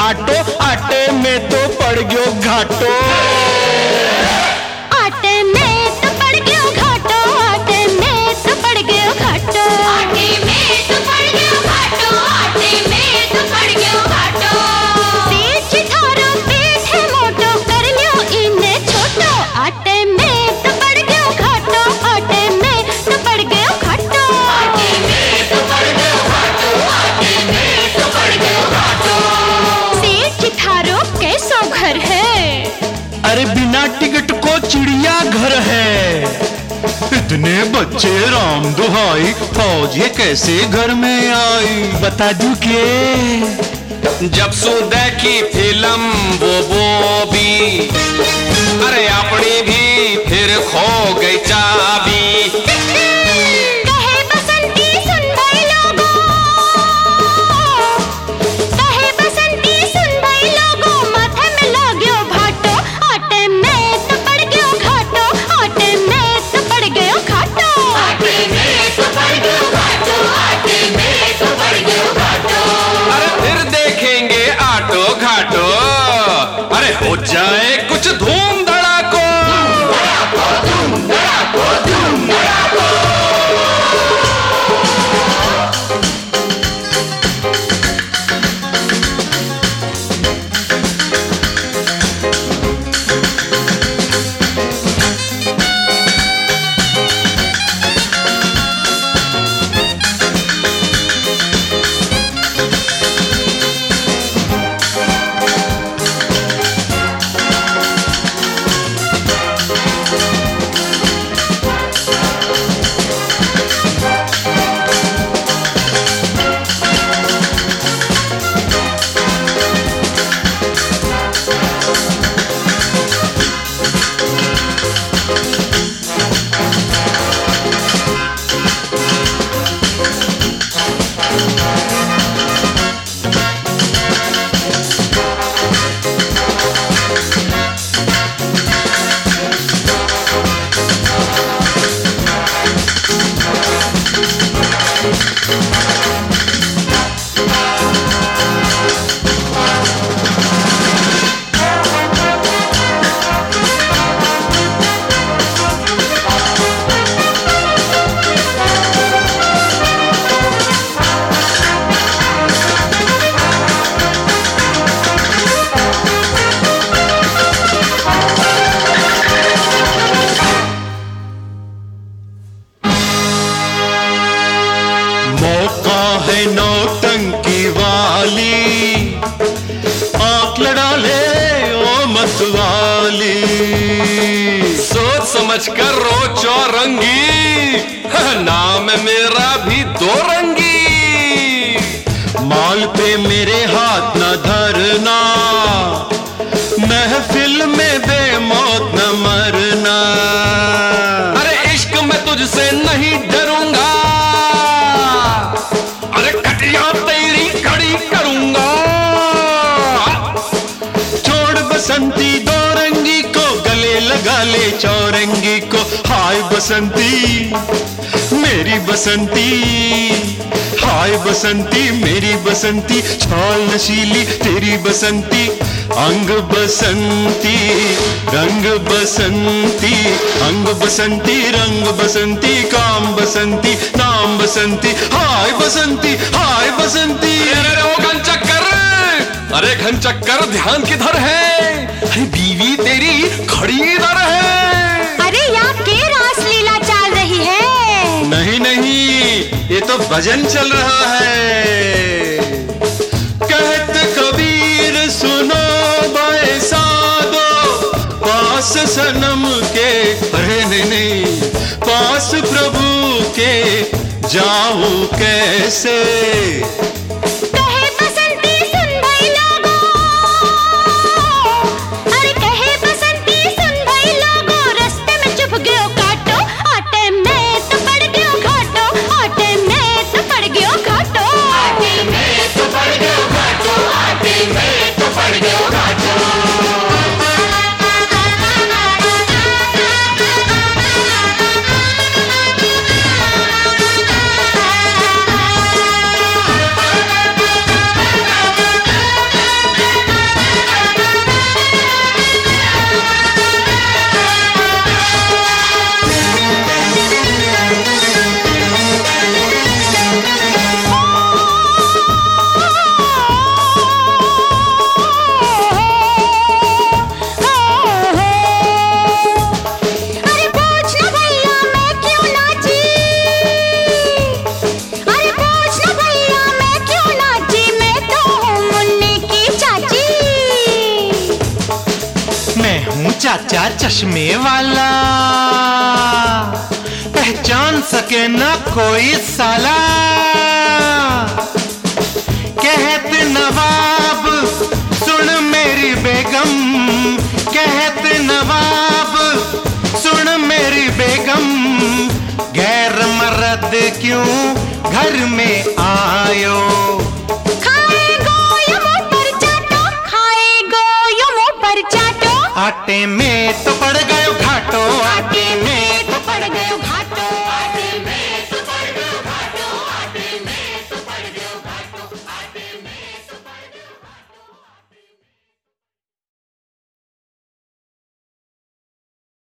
Auto, आटे में तो पड़ गयो घाटो। आटे में तो पड़ गयो घाटो, आटे में तो पड़ गयो घाटो, आटे में तो पड़ गयो घाटो, आटे में तो पड़ गयो घाटो। सेठ थारो पेट है मोटो, कर लियो इने छोटो। आटे में तो पड़ गयो घाटो, आटे में तो पड़ गयो घाटो, आटे में तो पड़ गयो घाटो, आटे में तो पड़ गयो घाटो। सेठ थारो कैसो घर है? अरे बिना टिकट को चिड़िया घर है। इतने बच्चे राम दुहाई, फौज ये कैसे घर में आई? बता दूं के जब सु देखी फिल्म वो भी, अरे अपनी भी फिर खो गई चाबी। कहे बसंती सुन भाई लोगों, कहे बसंती सुन भाई लोगों, माथे में लाग्यो भाटो। आटे में तो पड़ गयो घाटो, आटे में तो पड़ गयो घाटो, आटे में तो पड़ गयो घाटो, आटे में तो पड़ गयो घाटो। अरे फिर देखेंगे आटो घाटो, अरे हो जाए कुछ धूम धड़ाको। धूम धड़ाको, धूम धड़ाको। मौका है नौटंकी वाली, आंख लड़ा ले ओ मतवाली। सोच समझ कर रो चौरंगी, नाम मेरा भी दो रंगी। माल पे मेरे हाथ न धरना, महफिल में बेमौत न मरना। अरे इश्क में तुझसे नहीं डरूंगा, अरे कटिया तेरी खड़ी करूंगा। छोड़ बसंती दो रंगी को, गले लगा ले चौरंगी को। हाय बसंती मेरी बसंती, हाय बसंती मेरी बसंती। छाल नशीली तेरी बसंती, अंग बसंती रंग बसंती, अंग बसंती रंग बसंती, काम बसंती नाम बसंती। हाय बसंती, हाय बसंती। अरे ओ घन चक्कर, अरे घन चक्कर ध्यान किधर है? अरे बीवी तेरी खड़ी इधर है। अरे यहाँ के रास लीला चल रही है? नहीं नहीं, ये तो भजन चल रहा है। कहत कबीर सुनो बाए साधो, पास सनम के, अरे नहीं नहीं, पास प्रभु के जाऊं कैसे? कहे बसंती सुन भाई लोगों, अरे कहे बसंती सुन भाई लोगों, रास्ते में चुप गयो काटो। आटे में तो पड़ गयो घाटो, आटे में तो पड़ गयो घाटो, आटे में तो पड़ गयो घाटो, आटे में तो पड़ गयो घाटो। चाचा चश्मे वाला, पहचान सके ना कोई साला। कहते नवाब सुन मेरी बेगम, कहते नवाब सुन मेरी बेगम, गैर मर्द क्यों घर में आयो। खाएगो या मुंह पर चाटो, खाएगो या मुंह पर चाटो। आटे में तो पड़ गए घाटो, आटे में